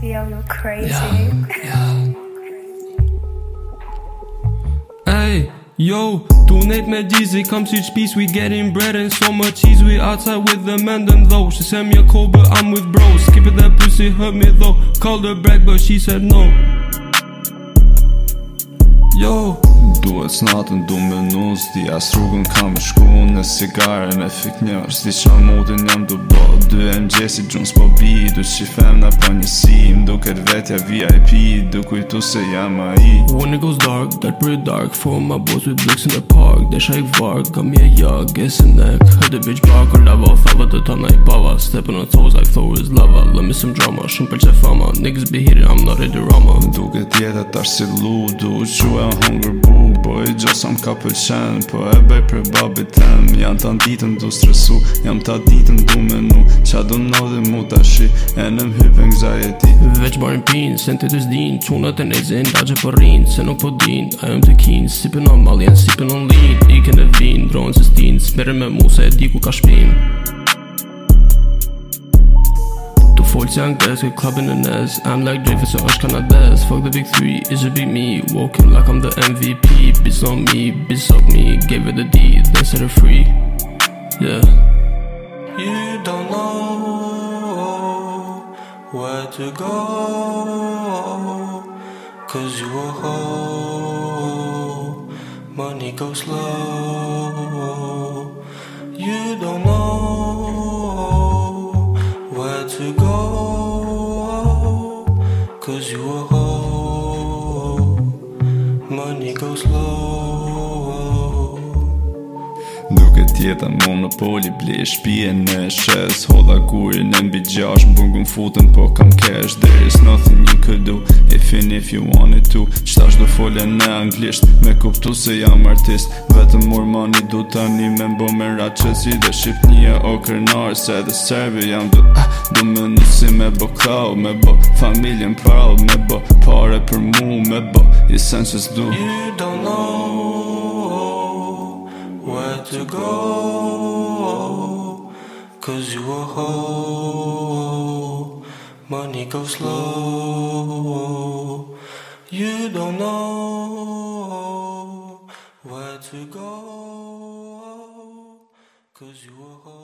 Yo, you're crazy. Yeah. Hey, yo, donate me Jeezy, come to peace, we getting bread and so much cheese. We outside with the man them though. She sent me a call but I'm with bros. Skip it, that pussy hurt me though. Called her back but she said no. Yo, duhet s'natën du me nus, di as rrugën kam me shku në sigare me fik njërës. Di qa modin jam du bo, dy MG-si gjun s'po bi, du qi femna pa njësi, m'duket vetja VIP, du kujtu se jam ai. When it goes dark, that pretty dark. For my boys with blicks in the park. They shake varg, got me a jag, guess a neck. Heard the bitch bark or lava, fava të tana I pava. Stepping on toes like Thor is lava. Love me some drama, shumë për qe fama. Niggas be hitting, I'm not a drama. Duket jeta tash si ludu, qua hunger boo. Boy, gjosa m'ka pëlqen, po e bëj për babit tem. Janë ta ditën du stresu, jam ta ditën du menu. Qa do n'odhe mu tashi, e në m'hyp anxiety. Veç barin pin, sen të t'zdin. Qunat e nezin, dagje për rin. Se nuk po din, ajo më të kin. Sipin on maljen, sipin on lin. Iken e vin, drojnë se stin. Smerin me mu se e di ku ka shpin. Folks young guys with club in the nest. I'm like Dreyfus or Osh Canades. Fuck the big three, it should be me. Walking like I'm the MVP. Bitch on me, bitch suck me. Gave her the D, then set her free. Yeah. You don't know where to go, 'cause you a hoe. Money goes slow. You don't know where to go, 'cause you a hoe. Money goes low. Duket tjeta monopoli, ble shpije në shes. Holla kurin e mbi gjash, m'burgun futën po kam cash. There is nothing you could do, even if you wanted to. Qtash do fole në anglisht, me kuptu se jam artist. Vetëm mor mani du tani me mbo me raqesi. Dhe Shqipnia o kërnar, se dhe serbi jam du me nusi me bo klau, me bo familjen proud, me bo pare për mu, me bo i senses du. You don't know where to go, 'cause you a hoe. Money goes slow. You don't know where to go, 'cause you a hoe.